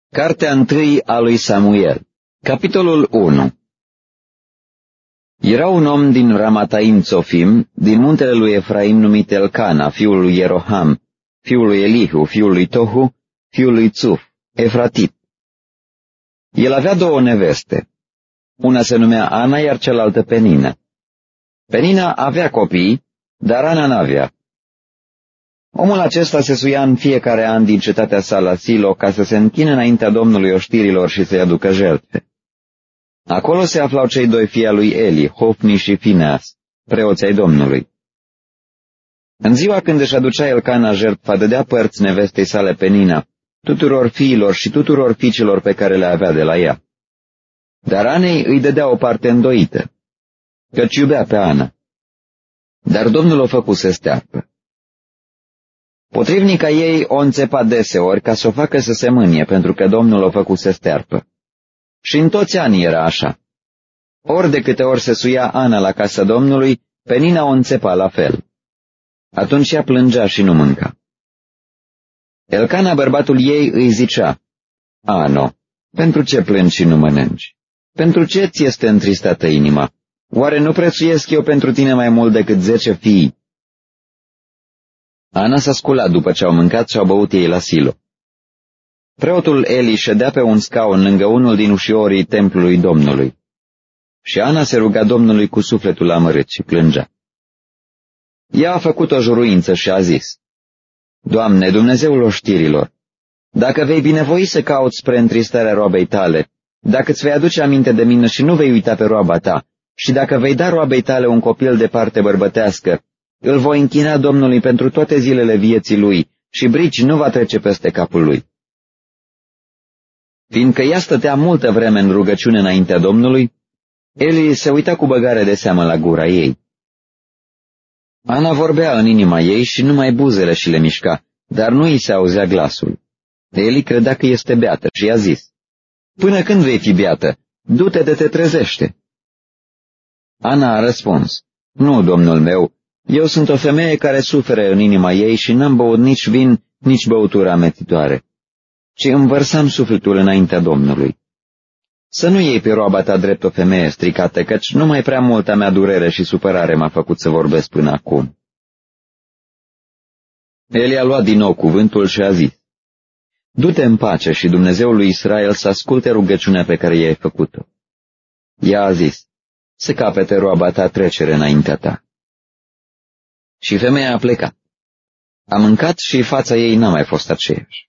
Cartea 1 a lui Samuel, capitolul 1. Era un om din Ramataim Țofim, din muntele lui Efraim, numit Elcana, fiul lui Ieroham, fiul lui Elihu, fiul lui Tohu, fiul lui Țuf, Efratit. El avea două neveste. Una se numea Ana, iar cealaltă Penina. Penina avea copii, dar Ana n-avea. Omul acesta se suia în fiecare an din cetatea sa la Silo ca să se închine înaintea Domnului oștirilor și să-i aducă jertfe. Acolo se aflau cei doi fii al lui Eli, Hofni și Fineas, preoții ai Domnului. În ziua când își aducea Elcana jertfa, dădea părți nevestei sale Penina, tuturor fiilor și tuturor fiicilor pe care le avea de la ea. Dar Anei îi dădea o parte îndoită, căci iubea pe Ana. Dar Domnul o făcuse stearpă. Potrivnica ei o înțepa deseori ca să o facă să se mânie, pentru că Domnul o făcuse stearpă. Și în toți anii era așa. Ori de câte ori se suia Ana la casa Domnului, Penina o înțepa la fel. Atunci ea plângea și nu mânca. Elcana, bărbatul ei, îi zicea: Ano, pentru ce plângi și nu mănânci? Pentru ce ți este întristată inima? Oare nu prețuiesc eu pentru tine mai mult decât 10 fii? Ana s-a sculat după ce au mâncat și au băut ei la Silo. Preotul Eli ședea pe un scaun lângă unul din ușiorii templului Domnului. Și Ana se ruga Domnului cu sufletul amărât și plângea. Ea a făcut o juruință și a zis: Doamne, Dumnezeul oștirilor, dacă vei binevoi să cauți spre întristarea roabei tale, dacă îți vei aduce aminte de mine și nu vei uita pe roaba ta, și dacă vei da roabei tale un copil de parte bărbătească, îl voi închina Domnului pentru toate zilele vieții lui și brici nu va trece peste capul lui. Fiindcă ea stătea multă vreme în rugăciune înaintea Domnului, Eli se uita cu băgare de seamă la gura ei. Ana vorbea în inima ei și numai buzele și le mișca, dar nu îi se auzea glasul. Eli credea că este beată și i-a zis: Până când vei fi beată? Du-te de te trezește. Ana a răspuns: Nu, domnul meu, eu sunt o femeie care suferă în inima ei și n-am băut nici vin, nici băutură amețitoare, ci îmi vărsam sufletul înaintea Domnului. Să nu iei pe roaba ta drept o femeie stricată, căci numai prea multa mea durere și supărare m-a făcut să vorbesc până acum. Eli a luat din nou cuvântul și a zis: Du-te în pace și Dumnezeul lui Israel să asculte rugăciunea pe care i-ai făcut-o. Ea a zis: Să capete roaba ta trecere înaintea ta. Și femeia a plecat. A mâncat și fața ei n-a mai fost aceeași.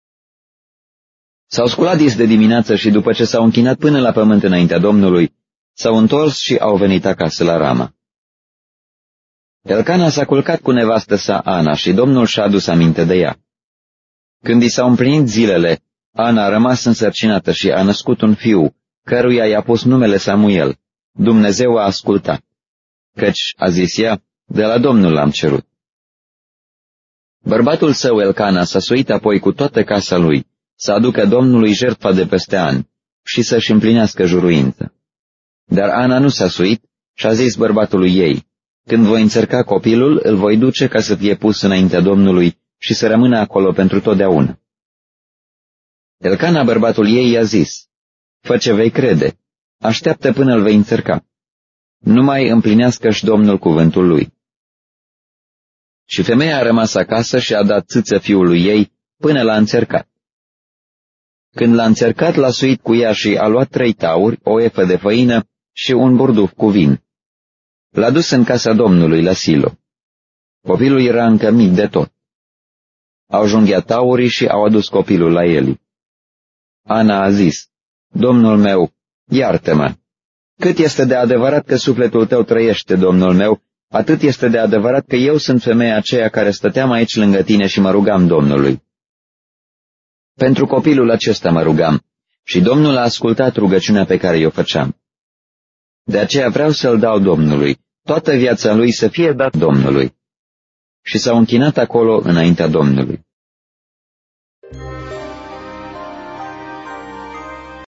S-au sculat dis de dimineață și după ce s-au închinat până la pământ înaintea Domnului, s-au întors și au venit acasă la Rama. Elcana s-a culcat cu nevastă sa Ana și Domnul și-a adus aminte de ea. Când i s-au împlinit zilele, Ana a rămas însărcinată și a născut un fiu, căruia i-a pus numele Samuel. Dumnezeu a ascultat, căci, a zis ea, de la Domnul l-am cerut. Bărbatul său Elcana s-a suit apoi cu toată casa lui, să aducă Domnului jertfa de peste an și să-și împlinească juruință. Dar Ana nu s-a suit și a zis bărbatului ei: Când voi înțărca copilul, îl voi duce ca să fie pus înaintea Domnului și să rămână acolo pentru totdeauna. Elcana, bărbatul ei, i-a zis: Fă ce vei crede, așteaptă până îl vei înțărca. Numai împlinească-și Domnul cuvântul lui. Și femeia a rămas acasă și a dat țâță fiului ei până l-a înțărcat. Când l-a înțărcat, l-a suit cu ea și a luat 3 tauri, o efă de făină și un burduf cu vin. L-a dus în casa Domnului la Silo. Copilul era încă mic de tot. Au junghiat taurii și au adus copilul la Eli. Ana a zis: Domnul meu, iartă-mă. Cât este de adevărat că sufletul tău trăiește, domnul meu, atât este de adevărat că eu sunt femeia aceea care stăteam aici lângă tine și mă rugam Domnului. Pentru copilul acesta mă rugam și Domnul a ascultat rugăciunea pe care i-o făceam. De aceea vreau să-l dau Domnului, toată viața lui să fie dat Domnului. Și s-au închinat acolo înaintea Domnului.